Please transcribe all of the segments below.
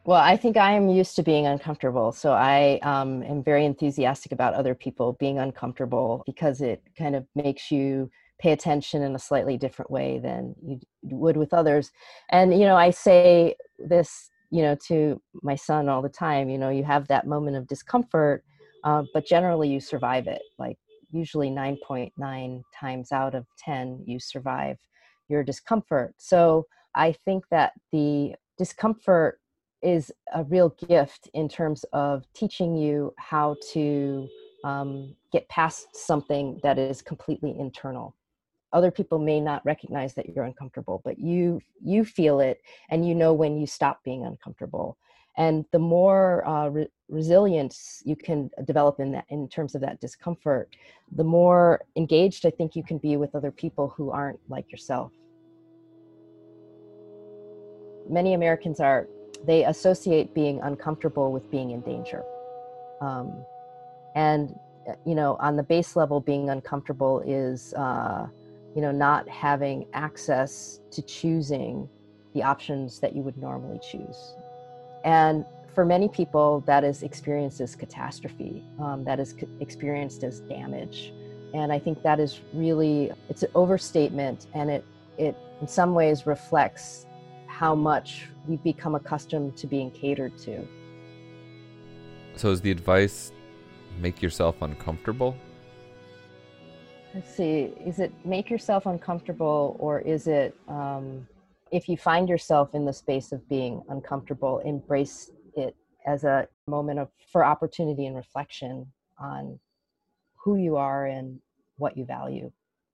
Well, I think I am used to being uncomfortable. So I am very enthusiastic about other people being uncomfortable because it kind of makes you pay attention in a slightly different way than you would with others. And, I say this, to my son all the time, you have that moment of discomfort, but generally you survive it. Like usually 9.9 times out of 10, you survive your discomfort. So I think that the discomfort is a real gift in terms of teaching you how to get past something that is completely internal. Other people may not recognize that you're uncomfortable, but you feel it, and you know when you stop being uncomfortable. And the more resilience you can develop in terms of that discomfort, the more engaged I think you can be with other people who aren't like yourself. Many Americans they associate being uncomfortable with being in danger. Um, and, on the base level, being uncomfortable is, not having access to choosing the options that you would normally choose. And for many people, that is experienced as catastrophe, that is experienced as damage. And I think that is really, it's an overstatement, and it in some ways reflects how much we've become accustomed to being catered to. So is the advice make yourself uncomfortable? Let's see, is it make yourself uncomfortable, or is it, if you find yourself in the space of being uncomfortable, embrace it as a moment for opportunity and reflection on who you are and what you value.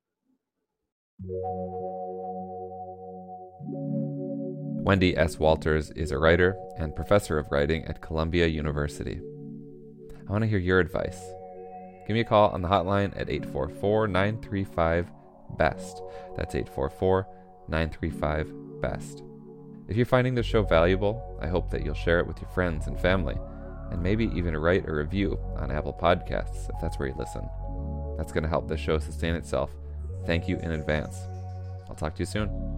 Wendy S. Walters is a writer and professor of writing at Columbia University. I want to hear your advice. Give me a call on the hotline at 844-935-BEST. That's 844-935-BEST. If you're finding the show valuable, I hope that you'll share it with your friends and family, and maybe even write a review on Apple Podcasts if that's where you listen. That's going to help the show sustain itself. Thank you in advance. I'll talk to you soon.